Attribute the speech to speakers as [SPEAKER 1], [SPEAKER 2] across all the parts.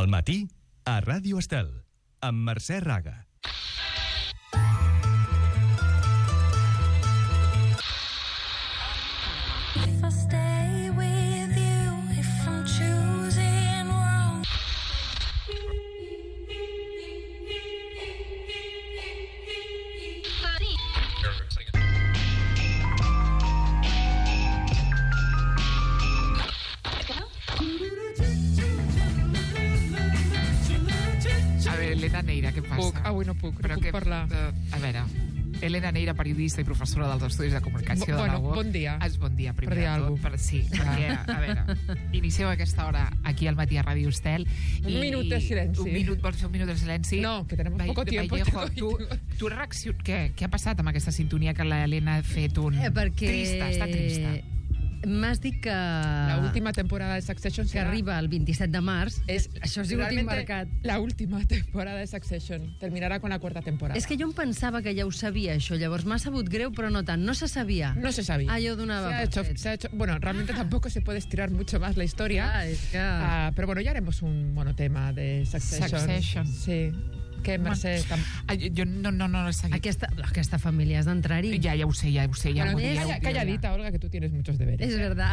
[SPEAKER 1] Al matí, a Ràdio Estel, amb Mercè Raga.
[SPEAKER 2] Elena Neira, què passa?
[SPEAKER 3] Avui no puc parlar.
[SPEAKER 2] A veure, Elena Neira, periodista i professora dels Estudis de Comunicació de la UOC.
[SPEAKER 3] Bon dia.
[SPEAKER 2] Bon dia, primer
[SPEAKER 3] per dir
[SPEAKER 2] de tot. Sí, perquè, a veure, iniciem a aquesta hora aquí al matí a Ràdio Estel.
[SPEAKER 3] Un minut de silenci.
[SPEAKER 2] Vols fer un minut de silenci?
[SPEAKER 3] No, que tenemos poco tiempo.
[SPEAKER 2] Tu reaccions... Què ha passat amb aquesta sintonia que l'Helena ha fet trista, està trista?
[SPEAKER 4] M'has dit que...
[SPEAKER 3] La última temporada de Succession
[SPEAKER 4] que arriba el 27 de març. Això és l'últim mercat.
[SPEAKER 3] La última temporada de Succession. Terminarà con la cuarta temporada.
[SPEAKER 4] És que jo em pensava que ja ho sabia, això. Llavors m'ha sabut greu, però no tant. No se sabia.
[SPEAKER 3] No se sabía.
[SPEAKER 4] Yo donaba
[SPEAKER 3] se ha hecho. Bueno, realmente tampoco se puede estirar mucho más la historia. Pero bueno, ya haremos un monotema de Succession. Sí. Què, Mercè?
[SPEAKER 2] Jo no sabia.
[SPEAKER 4] Aquesta família has d'entrar-hi.
[SPEAKER 2] Ja ho sé.
[SPEAKER 3] Calladita, Olga, que tú tienes muchos deberes.
[SPEAKER 4] Es verdad.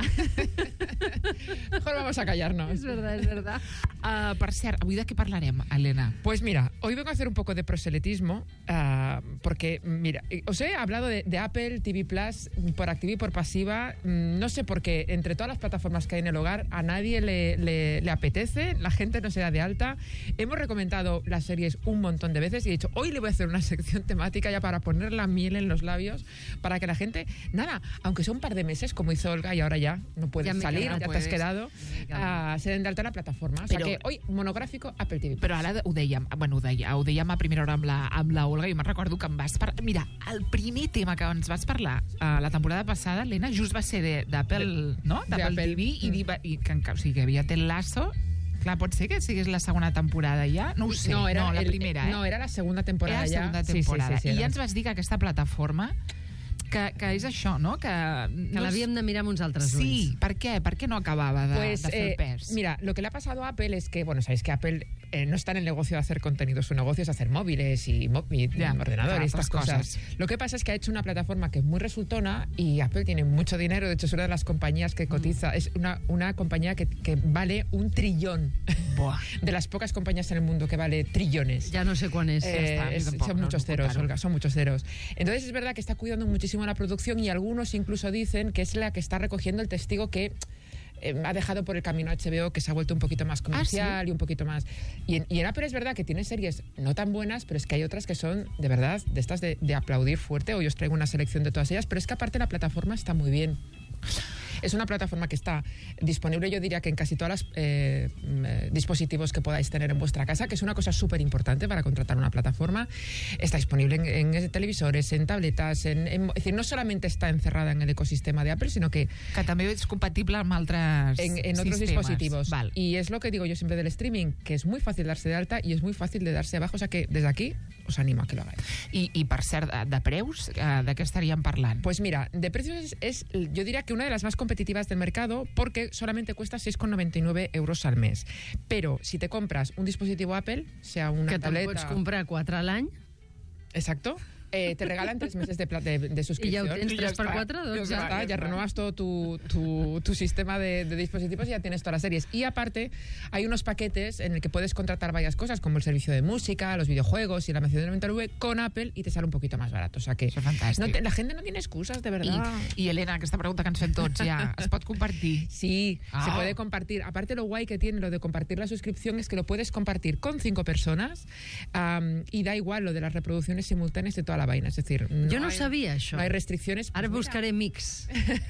[SPEAKER 3] Mejor vamos a callarnos.
[SPEAKER 4] Es verdad.
[SPEAKER 2] Per cert, avui de què parlarem, Elena?
[SPEAKER 3] Pues mira, hoy vengo a hacer un poco de proselitismo, porque, mira, os he hablado de Apple TV Plus por activa y por pasiva. No sé por qué, entre todas las plataformas que hay en el hogar, a nadie le apetece, la gente no se da de alta. Hemos recomendado las series un montón de veces y he dicho, hoy le voy a hacer una sección temática ya para poner la miel en los labios, para que la gente, nada, aunque sea un par de meses, como hizo Olga, y ahora ya no puedes salir, ya te has quedado, se den de alta la plataforma. O sea que hoy, monogràfico Apple TV+.
[SPEAKER 2] Però ara ho dèiem a primera hora amb la Olga, i me'n recordo que em vas parlar... Mira, el primer tema que ens vas parlar la temporada passada, Elena, just va ser d'Apple, no? D'Apple TV, i que hi havia Ted Lasso. Clar, pot ser que sigués la segona temporada ja? No ho sé.
[SPEAKER 3] No, era
[SPEAKER 2] la primera,
[SPEAKER 3] No, era la segunda temporada
[SPEAKER 2] ja. Era la segunda temporada.
[SPEAKER 3] Sí,
[SPEAKER 2] I ja ens vas dir que aquesta plataforma que és això, no? Que
[SPEAKER 4] l'havíem de mirar amb uns altres ulls.
[SPEAKER 2] Sí, per què? Per què no acabava de fer el pes?
[SPEAKER 3] Mira, lo que le ha pasado a Apple es que, bueno, sabéis que Apple no está en el negocio de hacer contenido, su negocio es hacer móviles y ordenadores y estas cosas. Lo que pasa es que ha hecho una plataforma que es muy resultona y Apple tiene mucho dinero, de hecho es una de las compañías que cotiza, es una compañía que vale 1 trillón.
[SPEAKER 2] Buah.
[SPEAKER 3] De las pocas compañías en el mundo que vale trillones.
[SPEAKER 4] Ya no sé cuál es.
[SPEAKER 3] Son muchos ceros, Olga, son muchos ceros. Entonces es verdad que está cuidando muchísimo la producción y algunos incluso dicen que es la que está recogiendo el testigo que ha dejado por el camino HBO, que se ha vuelto un poquito más comercial. ¿Sí? Y un poquito más... Y en Apple es verdad que tiene series no tan buenas, pero es que hay otras que son, de verdad, de estas de aplaudir fuerte. Hoy os traigo una selección de todas ellas, pero es que aparte la plataforma está muy bien. Es una plataforma que está disponible, yo diría que en casi todos los dispositivos que podáis tener en vuestra casa, que es una cosa súper importante para contratar una plataforma. Está disponible en televisores, en tabletas, es decir, no solamente está encerrada en el ecosistema de Apple, sino que
[SPEAKER 2] també és compatible amb altres
[SPEAKER 3] en otros dispositivos. Val. Y es lo que digo yo siempre del streaming, que es muy fácil darse de alta y es muy fácil de darse de baja, o sea que desde aquí os animo a que lo hagáis.
[SPEAKER 2] I per cert, de preus, de què estaríem parlant?
[SPEAKER 3] Pues mira, de precios es yo diría que una de las más competitivas del mercado, porque solamente cuesta 6,99 euros al mes. Pero si te compras un dispositivo Apple, sea una
[SPEAKER 4] que
[SPEAKER 3] tableta...
[SPEAKER 4] Que te'n pots comprar 4 a l'any.
[SPEAKER 3] Exacto. Te regalan 3 meses de suscripción.
[SPEAKER 4] Y ya tienes 3x4, 2.
[SPEAKER 3] Ya renovas todo tu sistema de dispositivos y ya tienes todas las series. Y aparte, hay unos paquetes en el que puedes contratar varias cosas, como el servicio de música, los videojuegos y la mención de 90V con Apple, y te sale un poquito más barato. O sea que la gente no tiene excusas, de verdad.
[SPEAKER 2] Y Elena, aquesta pregunta que ens fem tots ja, ¿es pot compartir?
[SPEAKER 3] Sí, se puede compartir. Aparte, lo guay que tiene lo de compartir la suscripción es que lo puedes compartir con 5 personas y da igual lo de las reproducciones simultáneas de toda la vaina, es decir,
[SPEAKER 4] no sabía això.
[SPEAKER 3] No hay restricciones.
[SPEAKER 4] Ara buscaré mix.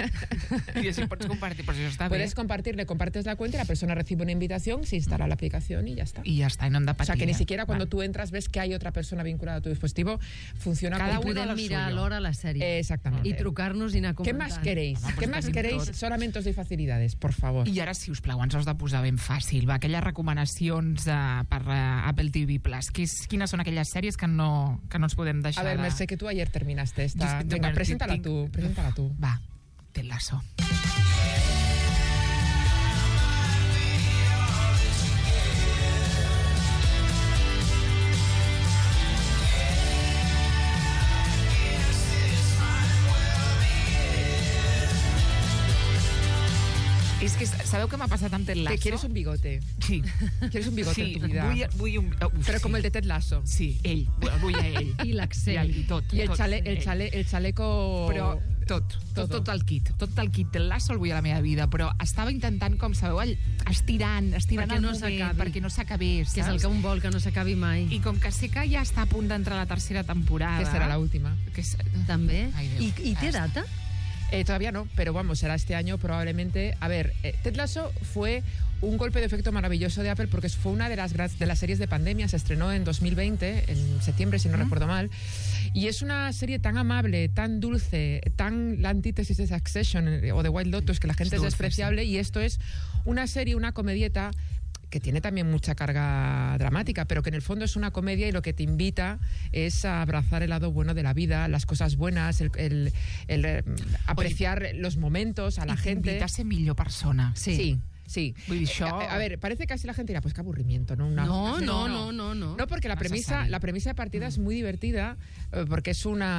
[SPEAKER 2] Y así puedes compartir, por eso está
[SPEAKER 3] puedes compartir, le compartes la cuenta y la persona recibe una invitación, se instala la aplicación y ya está.
[SPEAKER 2] Y ya está, y no hem de patir.
[SPEAKER 3] O sea, que ni siquiera cuando tú entras ves que hay otra persona vinculada a tu dispositivo, funciona
[SPEAKER 4] cada
[SPEAKER 3] como...
[SPEAKER 4] uno podem mirar alhora la sèrie.
[SPEAKER 3] Exactamente.
[SPEAKER 4] Y trucar-nos i anar comentant.
[SPEAKER 3] ¿Qué más queréis? ¿Qué más queréis? Solamente os doy facilidades, por favor.
[SPEAKER 2] I ara, si us plau, ens has de posar ben fàcil. Va, aquelles recomanacions per Apple TV Plus. Quines són aquelles sèries que no ens podem deixar?
[SPEAKER 3] A ver, Mercè, que tú ayer terminaste esta... Venga, preséntala tú.
[SPEAKER 2] Va, Ted Lasso. sabeu què m'ha passat amb Ted Lasso?
[SPEAKER 3] Que quieres un bigote.
[SPEAKER 2] Sí.
[SPEAKER 3] Quieres un bigote en tu vida.
[SPEAKER 2] Vull un...
[SPEAKER 3] Però com el de Ted Lasso.
[SPEAKER 2] Sí, ell. Vull a ell.
[SPEAKER 4] I l'accent.
[SPEAKER 2] I tot.
[SPEAKER 3] I el xaleco...
[SPEAKER 2] Però tot el kit. Tot el kit del Lasso el vull a la meva vida, però estava intentant, com sabeu, estirant
[SPEAKER 4] perquè
[SPEAKER 2] el
[SPEAKER 4] no
[SPEAKER 2] moment,
[SPEAKER 4] s'acabi.
[SPEAKER 2] perquè no s'acabés.
[SPEAKER 4] Que és el que un vol, que no s'acabi mai.
[SPEAKER 2] I com que sé que ja està a punt d'entrar la tercera temporada...
[SPEAKER 3] Que serà l'última.
[SPEAKER 4] També.
[SPEAKER 2] Ai, Déu.
[SPEAKER 4] ¿Y té data?
[SPEAKER 3] Todavía no, pero vamos, será este año probablemente. A ver, Ted Lasso fue un golpe de efecto maravilloso de Apple porque fue una de las series de pandemia, se estrenó en 2020, en septiembre si no recuerdo mal, y es una serie tan amable, tan dulce, tan la antítesis de Succession o de White Lotus, que la gente es despreciable, y esto es una serie, una comedieta que tiene también mucha carga dramática, pero que en el fondo es una comedia y lo que te invita es a abrazar el lado bueno de la vida, las cosas buenas, el apreciar los momentos a la gente.
[SPEAKER 2] Invita a ser millor persona.
[SPEAKER 3] Sí. Sí.
[SPEAKER 2] Vull dir, això...
[SPEAKER 3] A ver, parece que así la gente dirá, pues qué aburrimiento, ¿no?
[SPEAKER 4] No.
[SPEAKER 3] No, porque la premisa de partida es muy divertida, porque es un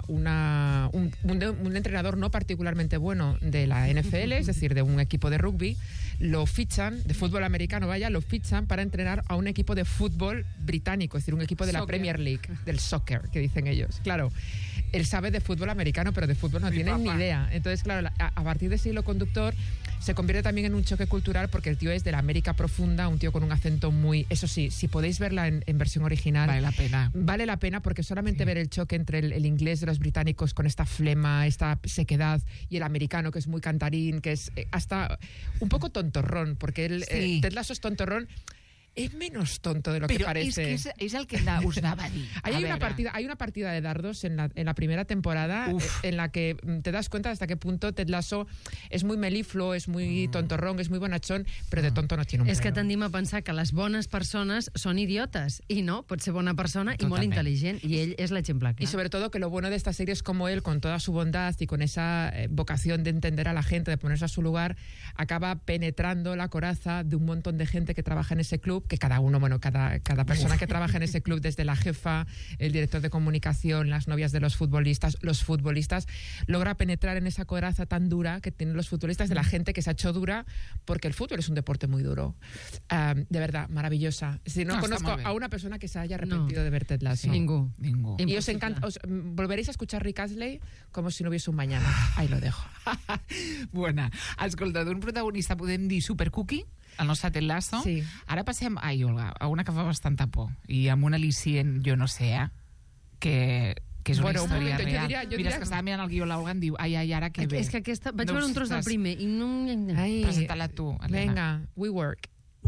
[SPEAKER 3] entrenador no particularmente bueno de la NFL, es decir, de un equipo de rugby, lo fichan, de fútbol americano, lo fichan para entrenar a un equipo de fútbol británico, es decir, un equipo de la Premier League, del soccer, que dicen ellos. Claro, él sabe de fútbol americano, pero de fútbol no tiene ni idea. Entonces, claro, a partir de ese hilo conductor se convierte también en un choque cultural porque el tío es de la América profunda, un tío con un acento muy... Eso sí, si podéis verla en versión original...
[SPEAKER 2] Vale la pena.
[SPEAKER 3] Vale la pena porque solamente ver el choque entre el inglés de los británicos con esta flema, esta sequedad, y el americano que es muy cantarín, que es hasta un poco tontorrón, porque Ted Lasso es tontorrón. Es menos tonto de lo que parece.
[SPEAKER 2] Però és el que us anava a dir.
[SPEAKER 3] Hay una partida de dardos en la primera temporada en la que te das cuenta hasta qué punto Ted Lasso es muy melifluo, es muy tontorrón, es muy bonachón, però de tonto no tiene un pelo.
[SPEAKER 4] És que tendim a pensar que les bones persones són idiotes, i no, pot ser bona persona i molt intel·ligent, i ell és l'exemple clar.
[SPEAKER 3] Y sobre todo que lo bueno de esta serie es como él, con toda su bondad y con esa vocación de entender a la gente, de ponerse a su lugar, acaba penetrando la coraza de un montón de gente que trabaja en ese club, que cada uno, bueno, cada persona que trabaja en ese club, desde la jefa, el director de comunicación, las novias de los futbolistas, logra penetrar en esa coraza tan dura que tienen los futbolistas, de la gente que se ha hecho dura, porque el fútbol es un deporte muy duro. De verdad, maravillosa. Si no conozco a una persona que se haya arrepentido de ver Ted Lasso.
[SPEAKER 4] Ningú.
[SPEAKER 3] Y os encanta, volveréis a escuchar Rick Astley como si no hubiese un mañana. Ahí lo dejo.
[SPEAKER 2] Bona. Escolta, d'un protagonista podem dir supercookie, el nostre Ted Lasso.
[SPEAKER 3] Sí.
[SPEAKER 2] Ara passem, Olga, a una que fa bastanta por, i amb un al·licient, jo no sé, que és una història real. Mira, és que estava mirant el guió, l'Olga em diu, ai, ara que bé.
[SPEAKER 4] És que aquesta... Vaig veure un tros del primer i no...
[SPEAKER 2] Presenta-la tu, Elena.
[SPEAKER 3] Venga, WeWork.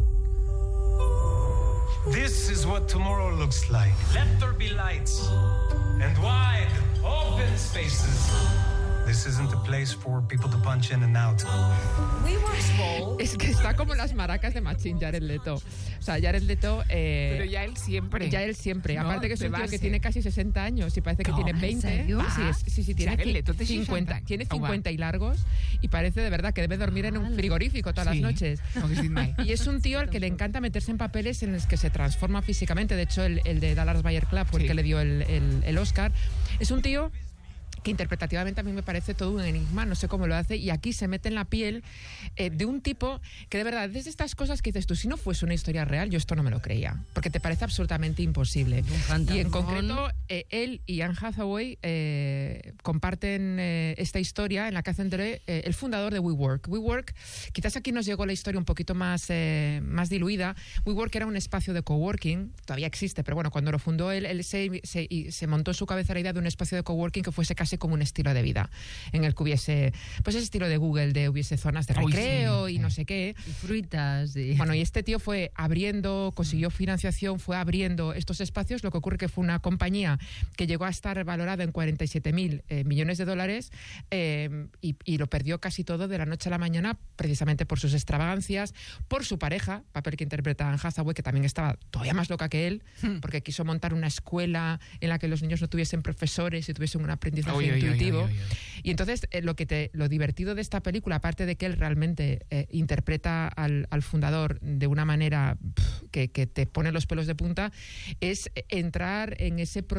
[SPEAKER 5] This is what tomorrow looks like. Let there be lights and wide, open spaces. This isn't a place for people to punch in and out.
[SPEAKER 3] Es que está como las maracas de Machín, Jared Leto. O sea, Jared Leto...
[SPEAKER 2] Pero ya él siempre.
[SPEAKER 3] Ya él siempre.
[SPEAKER 2] No,
[SPEAKER 3] aparte que es un tío
[SPEAKER 2] base.
[SPEAKER 3] que tiene casi 60 años y parece que tiene 20.
[SPEAKER 4] ¿En serio?
[SPEAKER 3] Sí, tiene
[SPEAKER 2] Jared Leto té
[SPEAKER 3] 50.
[SPEAKER 2] 60.
[SPEAKER 3] Tiene 50 y largos y parece de verdad que debe dormir en un frigorífico todas las noches.
[SPEAKER 2] No hagués dit mai.
[SPEAKER 3] Y es un tío al que le encanta meterse en papeles en los que se transforma físicamente. De hecho, el de Dallas Buyers Club fue el que le dio el Oscar. Es un tío que interpretativamente a mí me parece todo un enigma, no sé cómo lo hace, y aquí se mete en la piel de un tipo que de verdad, desde estas cosas que dices tú, si no fuese una historia real, yo esto no me lo creía, porque te parece absolutamente imposible. Y en concreto, él y Anne Hathaway comparten esta historia en la que hacen el fundador de WeWork. WeWork, quizás aquí nos llegó la historia un poquito más diluida. WeWork era un espacio de coworking, todavía existe, pero bueno, cuando lo fundó él se montó en su cabeza la idea de un espacio de coworking que fuese casi como un estilo de vida, en el que hubiese, pues ese estilo de Google, hubiese zonas de recreo y no sé qué.
[SPEAKER 4] Y fruitas.
[SPEAKER 3] Bueno, y este tío fue abriendo, consiguió financiación, fue abriendo estos espacios. Lo que ocurre que fue una compañía que llegó a estar valorada en 47.000 millones de dólares y lo perdió casi todo de la noche a la mañana, precisamente por sus extravagancias, por su pareja, papel que interpreta Anne Hathaway, que también estaba todavía más loca que él, porque quiso montar una escuela en la que los niños no tuviesen profesores y tuviesen un aprendizaje intuitivo. Y entonces lo divertido de esta película, aparte de que él realmente interpreta al fundador de una manera que te pone los pelos de punta, es entrar en ese proceso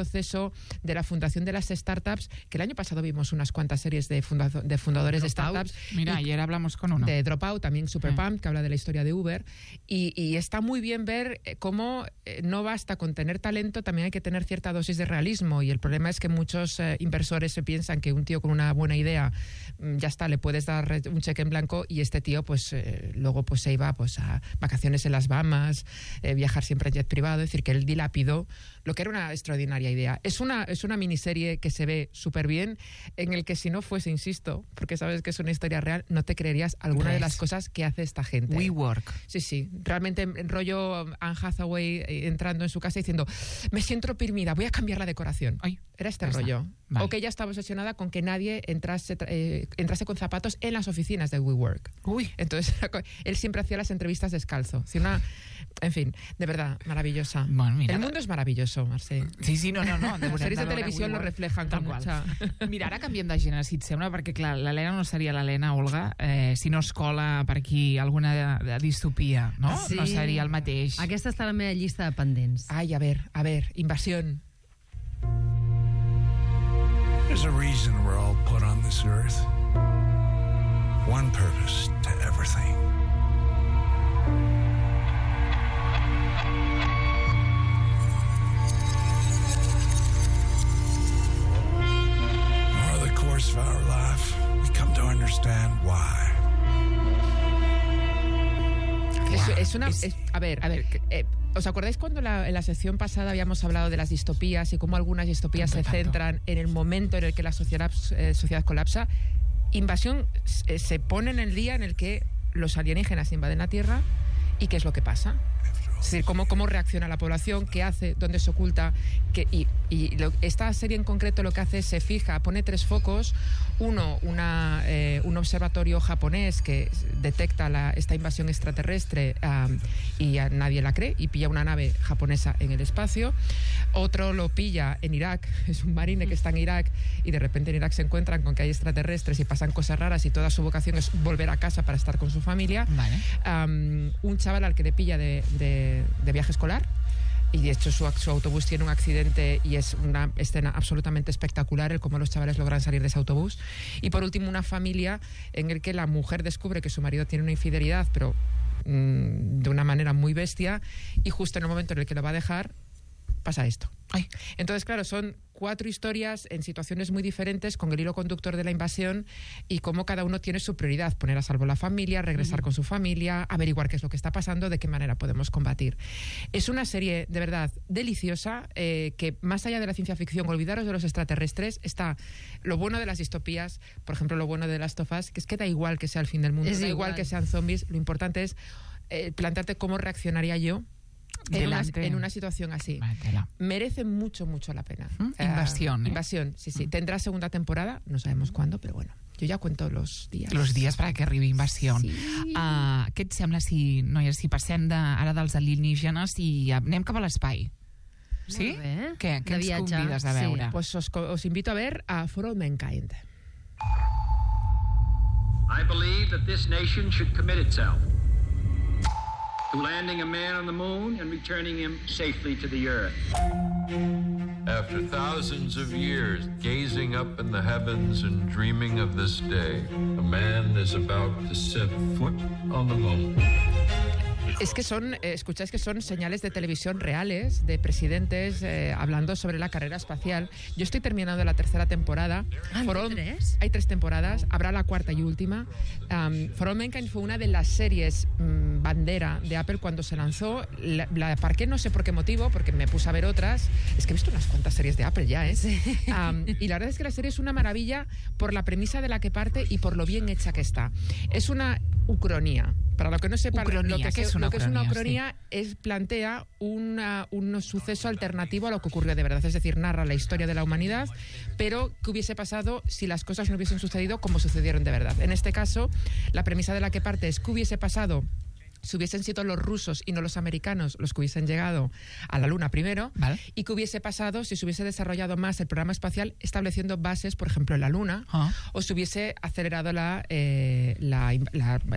[SPEAKER 3] proceso de la fundación de las startups, que el año pasado vimos unas cuantas series de fundadores de startups.
[SPEAKER 2] Mira, ayer hablamos con uno.
[SPEAKER 3] De Dropout, también Super Pumped, que habla de la historia de Uber. Y está muy bien ver cómo no basta con tener talento, también hay que tener cierta dosis de realismo. Y el problema es que muchos inversores se piensan que un tío con una buena idea, ya está, le puedes dar un cheque en blanco, y este tío pues luego pues se iba pues a vacaciones en las Bahamas, viajar siempre en jet privado. Es decir, que él dilapidó lo que era una extraordinaria idea. Es una miniserie que se ve súper bien, en el que si no fuese, insisto, porque sabes que es una historia real, no te creerías alguna de las cosas que hace esta gente.
[SPEAKER 2] WeWork.
[SPEAKER 3] Sí, realmente rollo Anne Hathaway entrando en su casa diciendo, me siento oprimida, voy a cambiar la decoración.
[SPEAKER 2] Ay,
[SPEAKER 3] era este rollo. Vale. O que ella estaba obsesionada con que nadie entrase con zapatos en las oficinas de WeWork.
[SPEAKER 2] Uy.
[SPEAKER 3] Entonces él siempre hacía las entrevistas descalzo. En fin, de verdad, maravillosa.
[SPEAKER 2] Bueno, mira,
[SPEAKER 3] el mundo és meravelloso, Mercè.
[SPEAKER 2] Sí, no.
[SPEAKER 3] Les sèries de televisió lo reflejan con mucha...
[SPEAKER 2] Mira, ara canviem de gènere, si et sembla, perquè, clar, l'Helena no seria l'Helena, Olga, si no es cola per aquí alguna de distopia, no?
[SPEAKER 4] Sí.
[SPEAKER 2] No seria el mateix.
[SPEAKER 4] Aquesta està a la meva llista de pendents.
[SPEAKER 3] Ai, a ver, Invasión.
[SPEAKER 6] There's a reason we're all put on this earth. One purpose to everything. Over the course of our life, we come to understand why.
[SPEAKER 3] ¿Os acordáis cuando en la sección pasada habíamos hablado de las distopías y cómo algunas distopías se centran en el momento en el que la sociedad colapsa? Invasión se pone en el día en el que los alienígenas invaden la Tierra y qué es lo que pasa. Es decir, cómo reacciona la población, qué hace, dónde se oculta. Esta serie en concreto lo que hace es se fija, pone 3 focos. Uno, un observatorio japonés que detecta esta invasión extraterrestre y a nadie la cree, y pilla una nave japonesa en el espacio. Otro lo pilla en Irak, es un marine que está en Irak, y de repente en Irak se encuentran con que hay extraterrestres y pasan cosas raras, y toda su vocación es volver a casa para estar con su familia.
[SPEAKER 2] Vale.
[SPEAKER 3] Un chaval al que le pilla de viaje escolar, y de hecho su autobús tiene un accidente, y es una escena absolutamente espectacular el cómo los chavales logran salir de ese autobús. Y por último, una familia en el que la mujer descubre que su marido tiene una infidelidad, pero de una manera muy bestia, y justo en el momento en el que lo va a dejar pasa esto.
[SPEAKER 2] Ay.
[SPEAKER 3] Entonces, claro, son 4 historias en situaciones muy diferentes, con el hilo conductor de la invasión, y cómo cada uno tiene su prioridad: poner a salvo la familia, regresar con su familia, averiguar qué es lo que está pasando, de qué manera podemos combatir. Es una serie de verdad deliciosa, que más allá de la ciencia ficción, olvidaros de los extraterrestres, está lo bueno de las distopías, por ejemplo lo bueno de Last of Us, que es que da igual que sea el fin del mundo, da igual que sean zombies, lo importante es plantearte cómo reaccionaría yo en una situación así.
[SPEAKER 2] Vale.
[SPEAKER 3] Merece mucho la pena.
[SPEAKER 2] Invasión.
[SPEAKER 3] Invasión, sí. Tendrá segunda temporada, no sabemos cuándo, però bueno, jo ja cuento los días.
[SPEAKER 2] Los dies perquè arribi Invasió.
[SPEAKER 3] Sí.
[SPEAKER 2] Què et sembla si passem ara dels alienígenes i anem cap a l'espai? Sí?
[SPEAKER 4] Molt bé.
[SPEAKER 2] Què ens convides a veure?
[SPEAKER 3] Pues os invito a ver a For All Mankind.
[SPEAKER 7] I believe that this nation should commit itself to landing a man on the moon and returning him safely to the earth.
[SPEAKER 8] After thousands of years gazing up in the heavens and dreaming of this day, a man is about to set foot on the moon.
[SPEAKER 3] Es que escucháis que son señales de televisión reales, de presidentes hablando sobre la carrera espacial. Yo estoy terminando la 3ª temporada. Hay 3 temporadas, habrá la 4ª y última. For All Mankind fue una de las series bandera de Apple cuando se lanzó. La aparqué, no sé por qué motivo, porque me puse a ver otras. Es que he visto unas cuantas series de Apple ya, ¿eh? Sí. Y la verdad es que la serie es una maravilla por la premisa de la que parte y por lo bien hecha que está. Es una ucronía. Para lo que no sepa, lo que es una ucronía es plantea un suceso alternativo a lo que ocurrió de verdad. Es decir, narra la historia de la humanidad, pero qué hubiese pasado si las cosas no hubiesen sucedido como sucedieron de verdad. En este caso, la premisa de la que parte es qué hubiese pasado si hubiesen sido los rusos y no los americanos los que hubiesen llegado a la Luna primero,
[SPEAKER 2] ¿vale?
[SPEAKER 3] Y qué hubiese pasado si se hubiese desarrollado más el programa espacial, estableciendo bases, por ejemplo, en la Luna, o se hubiese acelerado la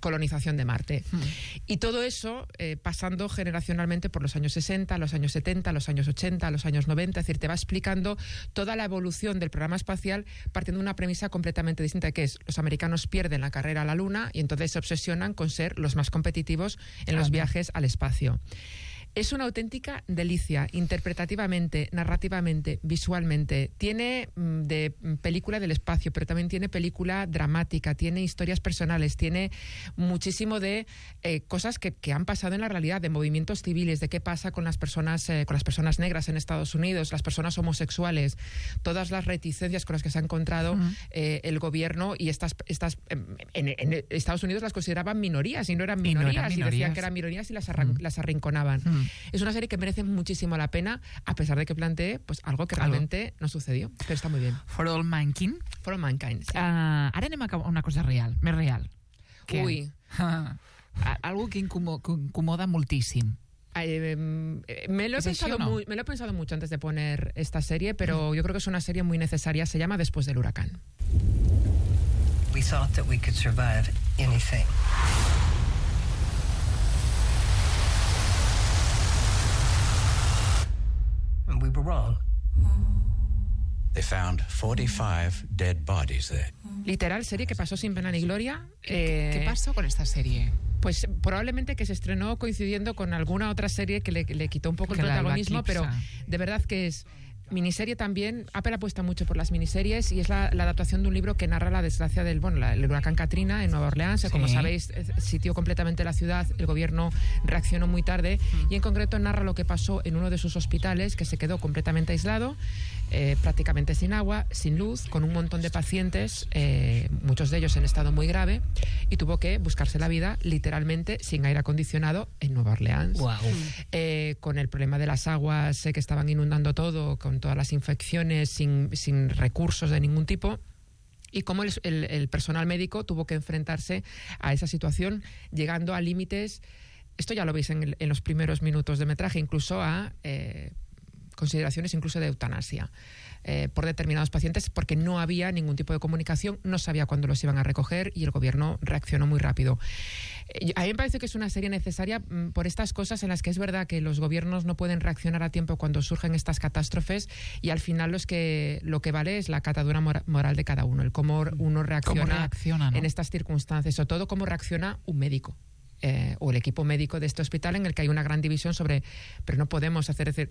[SPEAKER 3] colonización de Marte. Y todo eso pasando generacionalmente por los años 60, los años 70, los años 80, los años 90, es decir, te va explicando toda la evolución del programa espacial partiendo de una premisa completamente distinta, que es los americanos pierden la carrera a la Luna y entonces se obsesionan con ser los más competitivos en los viajes al espacio. Es una auténtica delicia, interpretativamente, narrativamente, visualmente. Tiene de película del espacio, pero también tiene película dramática, tiene historias personales, tiene muchísimo de cosas que han pasado en la realidad, de movimientos civiles, de qué pasa con las personas negras en Estados Unidos, las personas homosexuales, todas las reticencias con las que se ha encontrado el gobierno, y estas en Estados Unidos las consideraban minorías y no eran minorías, y decían que eran minorías y las arrinconaban. Es una serie que merece muchísimo la pena, a pesar de que plantee pues algo que realmente no sucedió, pero está muy bien.
[SPEAKER 2] For All Mankind.
[SPEAKER 3] For All Mankind, sí.
[SPEAKER 2] Ara anem a una cosa real, més real.
[SPEAKER 3] Ui.
[SPEAKER 2] Algo que incomoda moltíssim.
[SPEAKER 3] Me lo he pensado mucho antes de poner esta serie, pero yo creo que es una serie muy necesaria. Se llama Después del huracán.
[SPEAKER 9] We thought that we could survive anything. And we were wrong.
[SPEAKER 6] They found 45 dead bodies there.
[SPEAKER 3] Literal, serie que pasó sin pena ni gloria.
[SPEAKER 2] ¿Qué pasó con esta serie?
[SPEAKER 3] Pues probablemente que se estrenó coincidiendo con alguna otra serie que le quitó un poco el protagonismo, pero de verdad que es miniserie también. Apple apuesta mucho por las miniseries y es la adaptación de un libro que narra la desgracia del el huracán Katrina en Nueva Orleans. Sí. Como sabéis, sitió completamente la ciudad, el gobierno reaccionó muy tarde y en concreto narra lo que pasó en uno de sus hospitales, que se quedó completamente aislado, prácticamente sin agua, sin luz, con un montón de pacientes, muchos de ellos en estado muy grave, y tuvo que buscarse la vida literalmente sin aire acondicionado en Nueva Orleans.
[SPEAKER 4] Wow.
[SPEAKER 3] Con el problema de las aguas que estaban inundando todo, con todas las infecciones, sin recursos de ningún tipo, y cómo el personal médico tuvo que enfrentarse a esa situación, llegando a límites, esto ya lo veis en los primeros minutos de metraje, incluso a consideraciones incluso de eutanasia por determinados pacientes, porque no había ningún tipo de comunicación, no sabía cuándo los iban a recoger y el gobierno reaccionó muy rápido. A mí me parece que es una serie necesaria por estas cosas en las que es verdad que los gobiernos no pueden reaccionar a tiempo cuando surgen estas catástrofes, y al final lo que vale es la catadura moral de cada uno, el cómo uno reacciona,
[SPEAKER 2] ¿no?
[SPEAKER 3] En estas circunstancias, o todo cómo reacciona un médico. O el equipo médico de este hospital, en el que hay una gran división sobre, pero no podemos hacer, es decir,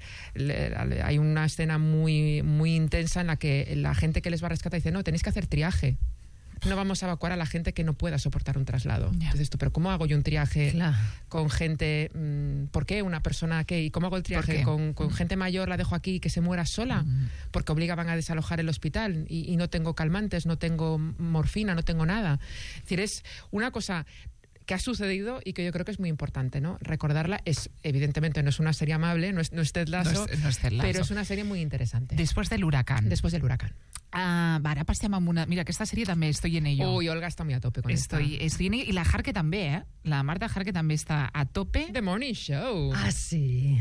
[SPEAKER 3] hay una escena muy, muy intensa en la que la gente que les va a rescatar dice, no, tenéis que hacer triaje, no vamos a evacuar a la gente que no pueda soportar un traslado.
[SPEAKER 2] Yeah.
[SPEAKER 3] Entonces tú, pero ¿cómo hago yo un triaje con gente? ¿Por qué una persona que? ¿Y cómo hago el triaje con gente mayor? ¿La dejo aquí y que se muera sola? Porque obligaban a desalojar el hospital y no tengo calmantes, no tengo morfina, no tengo nada. Es decir, es una cosa que ha sucedido y que yo creo que es muy importante, ¿no? Recordarla. Evidentemente no es una serie amable, no es Ted Lasso, pero es una serie muy interesante.
[SPEAKER 2] Después del huracán.
[SPEAKER 3] Después del huracán.
[SPEAKER 2] Ara passem amb una... Mira, aquesta sèrie també estoy en ello.
[SPEAKER 3] Uy, Olga está muy a tope con
[SPEAKER 2] estoy en ello. I la Harke també, eh? La Marta Harke també està a tope.
[SPEAKER 3] The Morning Show.
[SPEAKER 4] Ah, sí.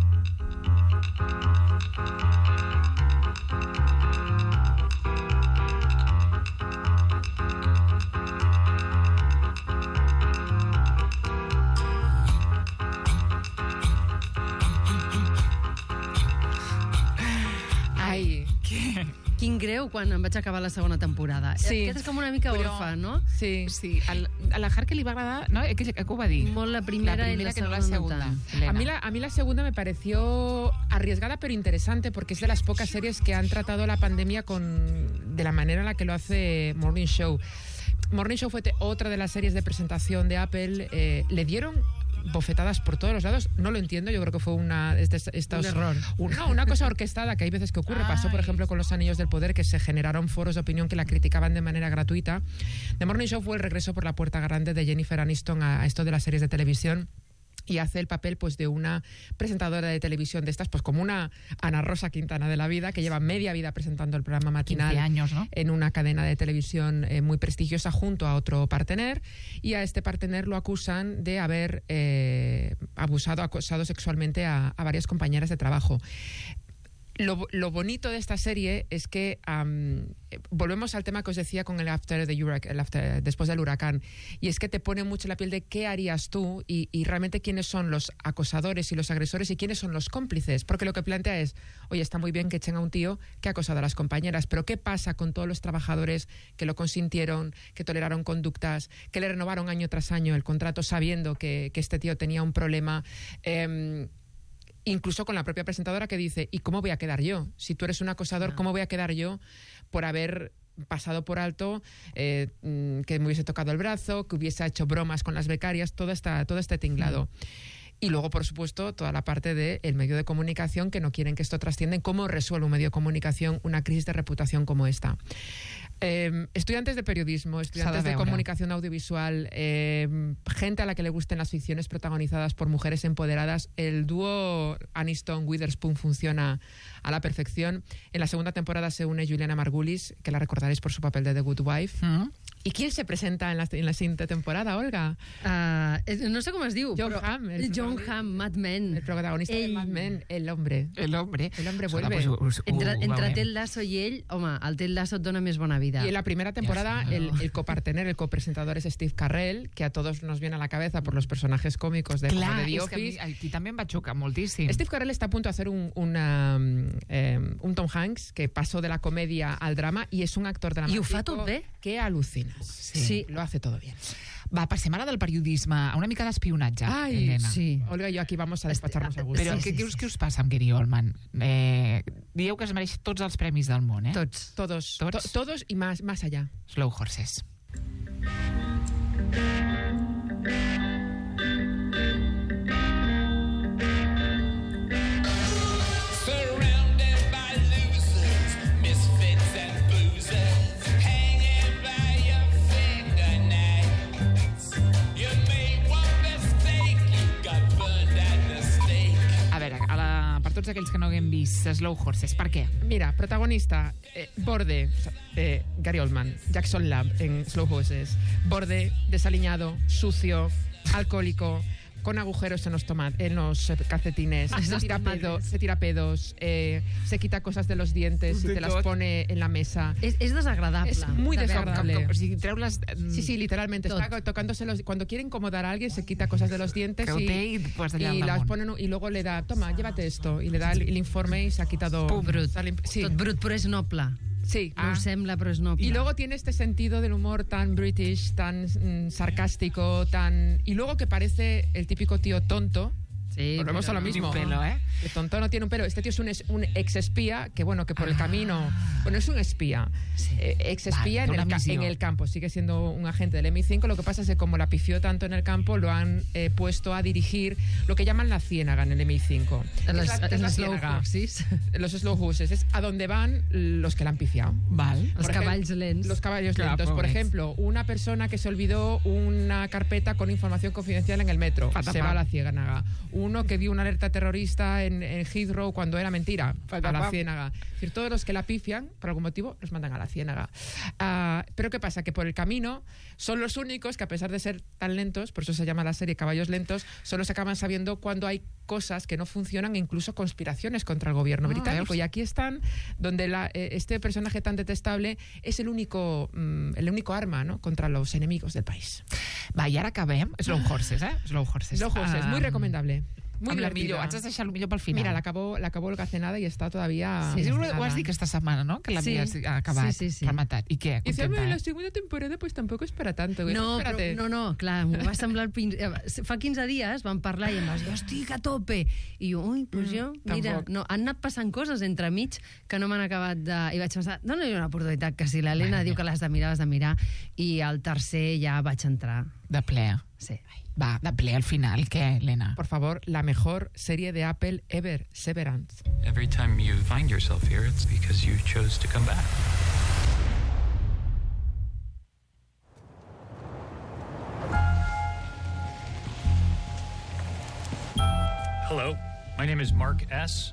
[SPEAKER 3] Ai,
[SPEAKER 4] Quin greu quan em vaig acabar la segona temporada.
[SPEAKER 3] Sí.
[SPEAKER 4] Aquest és com una mica orfa, no?
[SPEAKER 3] sí.
[SPEAKER 2] Sí, a la Harke li va agradar... No? Què ho va dir?
[SPEAKER 4] Molt la primera, y la
[SPEAKER 2] que no la
[SPEAKER 4] segunda.
[SPEAKER 2] segunda.
[SPEAKER 3] A mí la segunda me pareció arriesgada pero interesante, porque es de las pocas series que han tratado la pandemia de la manera en la que lo hace Morning Show. Morning Show fue otra de las series de presentación de Apple. Le dieron bofetadas por todos los lados. No lo entiendo, yo creo que fue un error. Una cosa orquestada, que hay veces que ocurre. Pasó, por ejemplo, con Los Anillos del Poder, que se generaron foros de opinión que la criticaban de manera gratuita. The Morning Show fue el regreso por la puerta grande de Jennifer Aniston a esto de las series de televisión, y hace el papel pues de una presentadora de televisión de estas, pues como una Ana Rosa Quintana de la vida, que lleva media vida presentando el programa matinal
[SPEAKER 2] 15 años, ¿no?
[SPEAKER 3] En una cadena de televisión muy prestigiosa, junto a otro partener, y a este partener lo acusan de haber acosado sexualmente a varias compañeras de trabajo. Lo bonito de esta serie es que volvemos al tema que os decía con el after después del huracán, y es que te pone mucho la piel de qué harías tú y realmente quiénes son los acosadores y los agresores y quiénes son los cómplices, porque lo que plantea es, oye, está muy bien que echen a un tío que ha acosado a las compañeras, pero ¿qué pasa con todos los trabajadores que lo consintieron, que toleraron conductas, que le renovaron año tras año el contrato sabiendo que este tío tenía un problema? Incluso con la propia presentadora que dice, ¿y cómo voy a quedar yo? Si tú eres un acosador, ¿cómo voy a quedar yo por haber pasado por alto que me hubiese tocado el brazo, que hubiese hecho bromas con las becarias, todo este tinglado? Y luego, por supuesto, toda la parte del medio de comunicación, que no quieren que esto trascienda. ¿Cómo resuelve un medio de comunicación una crisis de reputación como esta? Estudiantes de periodismo, estudiantes de comunicación audiovisual, gente a la que le gusten las ficciones protagonizadas por mujeres empoderadas. El dúo Aniston-Witherspoon funciona a la perfección. En la segunda temporada se une Juliana Margulis, que la recordaréis por su papel de The Good Wife. ¿Y quién se presenta en la siguiente temporada, Olga?
[SPEAKER 4] No sé com es diu.
[SPEAKER 3] John Hamm.
[SPEAKER 4] John Hamm, Mad Men.
[SPEAKER 3] El protagonista de Mad Men, el hombre.
[SPEAKER 2] El hombre
[SPEAKER 3] vuelve.
[SPEAKER 4] Entre Ted Lasso i ell, home, el Ted Lasso et dona més bona vida.
[SPEAKER 3] Y en la primera temporada el copartener, el copresentador es Steve Carell, que a todos nos viene a la cabeza por los personajes cómicos de The Office.
[SPEAKER 2] Que aquí també em va xocar moltíssim.
[SPEAKER 3] Steve Carell está a punto de hacer un Tom Hanks que pasó de la comedia al drama y es un actor dramático.
[SPEAKER 4] I ho fa tot bé.
[SPEAKER 3] Que alucinas.
[SPEAKER 4] Sí,
[SPEAKER 3] lo hace todo bien.
[SPEAKER 2] Va, passem ara del periodisme a una mica d'espionatge,
[SPEAKER 3] Ai,
[SPEAKER 2] Elena.
[SPEAKER 3] Sí. Olga i jo aquí vamos a despacharnos a gusto.
[SPEAKER 2] Però què us passa amb Gary Oldman? Dieu que es mereix tots els premis del món, eh?
[SPEAKER 3] Todos y más allá.
[SPEAKER 2] Slow Horses. Tots aquells que no haguem vist Slow Horses, per què?
[SPEAKER 3] Mira, protagonista, borde, Gary Oldman, Jackson Lamb en Slow Horses, borde, desaliñado, sucio, alcohólico, con agujeros en los calcetines, se tira pedos, se quita cosas de los dientes y te las pone en la mesa.
[SPEAKER 4] Es desagradable.
[SPEAKER 3] Es muy desagradable.
[SPEAKER 2] O sigui, treu les...
[SPEAKER 3] Sí, literalmente. Está tocándose cuando quiere incomodar a alguien, se quita cosas de los dientes y las ponen, y luego le da, toma, llévate esto, y le da el informe y se ha quitado...
[SPEAKER 4] Brut.
[SPEAKER 3] Sí.
[SPEAKER 4] Tot brut, però és noble.
[SPEAKER 3] Sí.
[SPEAKER 4] No ho sembla, però és noble.
[SPEAKER 3] Y luego tiene este sentido del humor tan british, tan sarcástico, y luego que parece el típico tío tonto.
[SPEAKER 4] Sí,
[SPEAKER 3] volvemos a lo mismo.
[SPEAKER 2] Pelo, ¿eh?
[SPEAKER 3] El tonto no tiene un pelo. Este tío es un ex espía que, bueno, que por el camino... Bueno, es un espía. Sí. Ex espía en el campo. Sigue siendo un agente del MI5. Lo que pasa es que como la pifió tanto en el campo, lo han puesto a dirigir lo que llaman la ciénaga en el MI5.
[SPEAKER 4] Los slow horses.
[SPEAKER 3] Los slow horses. Es a donde van los que la han pifiado.
[SPEAKER 2] Val.
[SPEAKER 4] Los caballos lentos.
[SPEAKER 3] Los caballos lentos. Por ejemplo, una persona que se olvidó una carpeta con información confidencial en el metro. Se va a la ciénaga. Uno que dio una alerta terrorista en Heathrow cuando era mentira, a la ciénaga. Es decir, todos los que la pifian, por algún motivo, los mandan a la ciénaga. Pero ¿qué pasa? Que por el camino son los únicos que, a pesar de ser tan lentos, por eso se llama la serie Caballos Lentos, solo se acaban sabiendo cuando hay cosas que no funcionan e incluso conspiraciones contra el gobierno británico. Y aquí están, donde este personaje tan detestable es el único arma, ¿no?, contra los enemigos del país.
[SPEAKER 2] Va, i ara acabem. Slow Horses, eh? Slow Horses.
[SPEAKER 3] Slow Horses, muy recomendable. Muy
[SPEAKER 2] la millor. Haig de deixar el millor pel final.
[SPEAKER 3] Mira, l'acabó Olga Cenada y está todavía...
[SPEAKER 2] Sí, ho has dit aquesta setmana, ¿no? Que l'havies acabat, rematat. I què?
[SPEAKER 3] I la segunda temporada pues tampoco es para tanto.
[SPEAKER 4] No, clar, m'ho va semblar... Fa 15 dies vam parlar i em vas dir, estic a tope. I jo, pues jo, mira, no, han anat passant coses entremig que no m'han acabat de... I vaig pensar, dona-li una oportunitat, que si l'Helena diu que l'has de mirar, i al tercer ja vaig entrar.
[SPEAKER 2] De ple.
[SPEAKER 4] Sí.
[SPEAKER 2] Va, de ple al final, què, Elena?
[SPEAKER 3] Por favor, la mejor serie de Apple ever, Severance.
[SPEAKER 10] Every time you find yourself here, it's because you chose to come back.
[SPEAKER 11] Hello, my name is Mark S.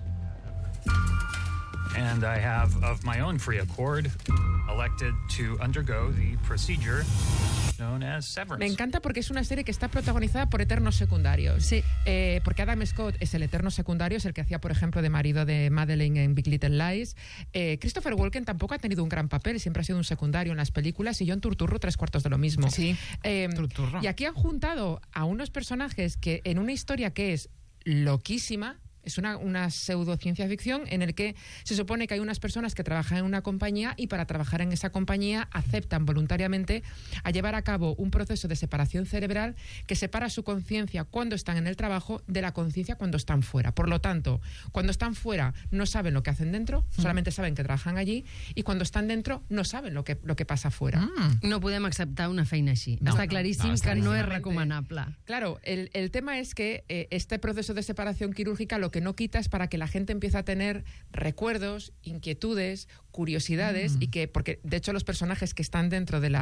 [SPEAKER 11] And I have, of my own free accord, elected to undergo the procedure known as Severance.
[SPEAKER 3] Me encanta porque es una serie que está protagonizada por eternos secundarios.
[SPEAKER 4] Sí.
[SPEAKER 3] Porque Adam Scott es el eterno secundario, es el que hacía, por ejemplo, de marido de Madeleine en Big Little Lies. Christopher Walken tampoco ha tenido un gran papel, siempre ha sido un secundario en las películas, y John Turturro 3/4 de lo mismo.
[SPEAKER 2] Sí, Turturro.
[SPEAKER 3] Y aquí han juntado a unos personajes que en una historia que es loquísima, es una pseudociencia ficción en el que se supone que hay unas personas que trabajan en una compañía y para trabajar en esa compañía aceptan voluntariamente a llevar a cabo un proceso de separación cerebral que separa su conciencia cuando están en el trabajo de la conciencia cuando están fuera. Por lo tanto, cuando están fuera no saben lo que hacen dentro, solamente saben que trabajan allí, y cuando están dentro no saben lo que pasa fuera.
[SPEAKER 4] No podem acceptar una feina així. Està claríssim que no és recomanable.
[SPEAKER 3] Claro, el tema es que este proceso de separación quirúrgica lo que no quita es para que la gente empiece a tener recuerdos, inquietudes, curiosidades, y que, porque de hecho los personajes que están dentro de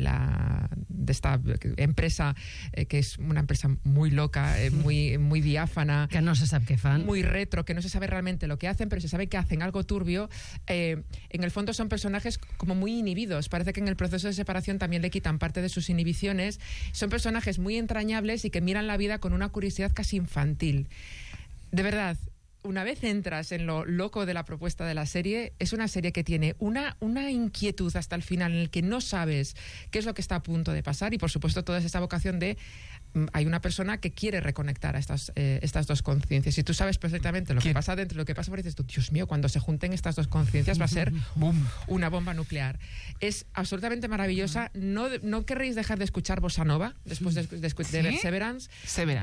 [SPEAKER 3] esta empresa, que es una empresa muy loca, muy diáfana,
[SPEAKER 4] que no se sabe qué fan,
[SPEAKER 3] muy retro, que no se sabe realmente lo que hacen, pero se sabe que hacen algo turbio, en el fondo son personajes como muy inhibidos. Parece que en el proceso de separación también le quitan parte de sus inhibiciones. Son personajes muy entrañables y que miran la vida con una curiosidad casi infantil. De verdad, una vez entras en lo loco de la propuesta de la serie, es una serie que tiene una inquietud hasta el final en el que no sabes qué es lo que está a punto de pasar, y por supuesto toda esa vocación de hay una persona que quiere reconectar a estas dos conciencias, y tú sabes perfectamente lo que pasa dentro, lo que pasa por ahí, dices tú, Dios mío, cuando se junten estas dos conciencias va a ser una bomba nuclear. Es absolutamente maravillosa. No querréis dejar de escuchar Bossa Nova después de ver Severance.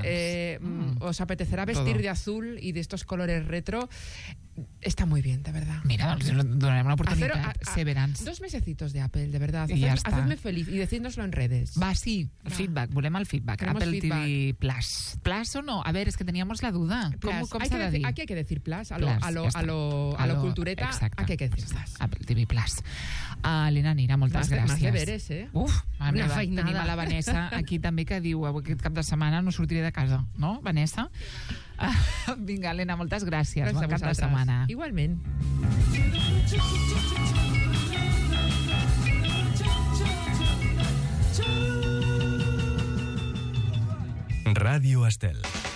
[SPEAKER 3] Os apetecerá vestir de azul y de estos colores retro. Está muy bien, de verdad.
[SPEAKER 2] Mira, donarem una oportunitat. Severance.
[SPEAKER 3] 2 mesecitos de Apple, de verdad. Hacedme feliz y decídnoslo en redes.
[SPEAKER 2] Va, sí, el feedback. Volem el feedback.
[SPEAKER 3] Queremos
[SPEAKER 2] Apple
[SPEAKER 3] feedback.
[SPEAKER 2] TV Plus. ¿Plus o no? A ver, es que teníamos la duda. ¿Cómo s'ha de dir?
[SPEAKER 3] Aquí hay que decir Plus. A
[SPEAKER 2] Plus,
[SPEAKER 3] lo cultureta,
[SPEAKER 2] exacte.
[SPEAKER 3] aquí hay que decir Plus.
[SPEAKER 2] Apple TV Plus. Elena Nira, moltes gràcies.
[SPEAKER 3] Más deberes, eh?
[SPEAKER 2] Uf,
[SPEAKER 4] una feinada.
[SPEAKER 2] Tenim a la Vanessa aquí també, que diu aquest cap de setmana no sortiré de casa, no, Vanessa? Vinga, Elena, moltes gràcies. Bon cap de setmana.
[SPEAKER 3] Igualment.
[SPEAKER 1] Radio Estel.